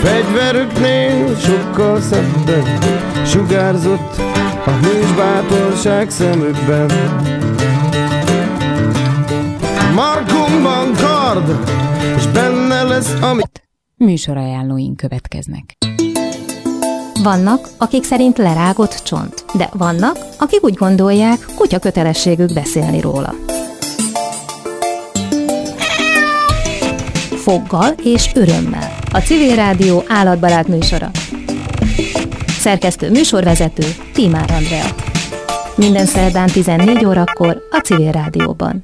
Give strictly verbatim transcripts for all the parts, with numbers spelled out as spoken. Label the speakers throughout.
Speaker 1: Fegyverüknél sokkal szebben sugárzott a hős bátorság szemükben. Markomban kard, és benne lesz, amit...
Speaker 2: Műsorajánlóink következnek.
Speaker 3: Vannak, akik szerint lerágott csont, de vannak, akik úgy gondolják, kutya kötelességük beszélni róla. Foggal és örömmel. A Civil Rádió állatbarát műsora. Szerkesztő műsorvezető Tímár Andrea. Minden szerdán tizennégy órakor a Civil Rádióban.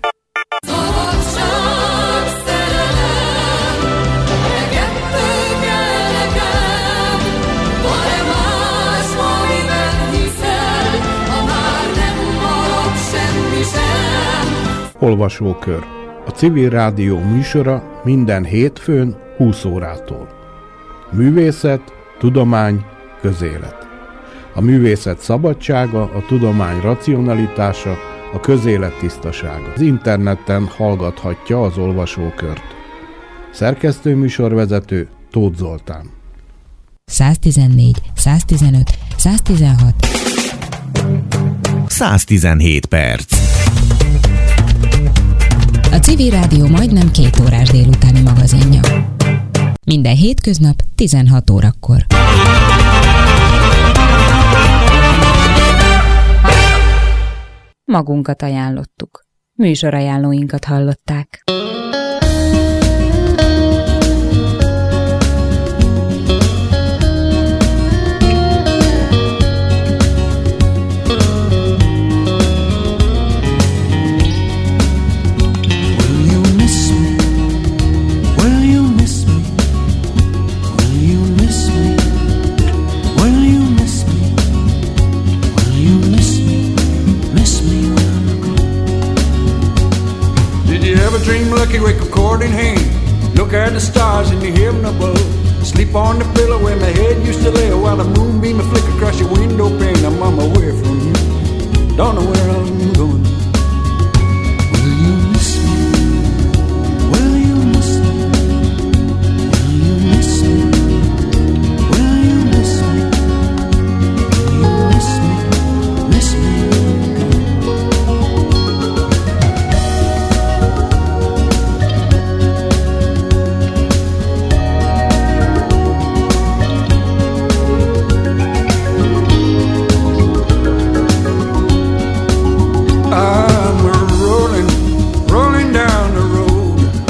Speaker 4: Olvasókör. A Civil Rádió műsora minden hétfőn húsz órától. Művészet, tudomány, közélet. A művészet szabadsága, a tudomány racionalitása, a közélet tisztasága. Az interneten hallgathatja az olvasókört. Szerkesztő műsorvezető Tóth Zoltán.
Speaker 2: száztizennégy, száztizenöt, száztizenhat
Speaker 5: száztizenhét perc.
Speaker 2: A Civil Rádió majdnem két órás délutáni magazinja. Minden hétköznap tizenhat órakor. Magunkat ajánlottuk. Műsorajánlóinkat hallották.
Speaker 6: Lucky wake up cord in hand, look at the stars in the heaven above. Sleep on the pillow where my head used to lay, while the moonbeam will flicker across your window pane. I'm on my way from you, don't know where I'm going.